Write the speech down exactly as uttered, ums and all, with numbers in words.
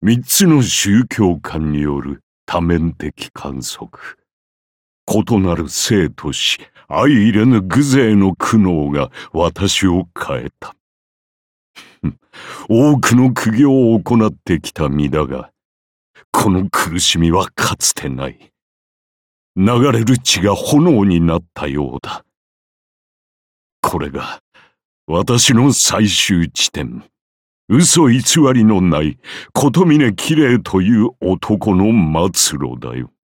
三つの宗教観による多面的観測。異なる生と死、相入れぬ偶然の苦悩が私を変えた。多くの苦行を行ってきた身だが、この苦しみはかつてない。流れる血が炎になったようだ。これが私の最終地点。嘘偽りのない琴峰綺麗という男の末路だよ。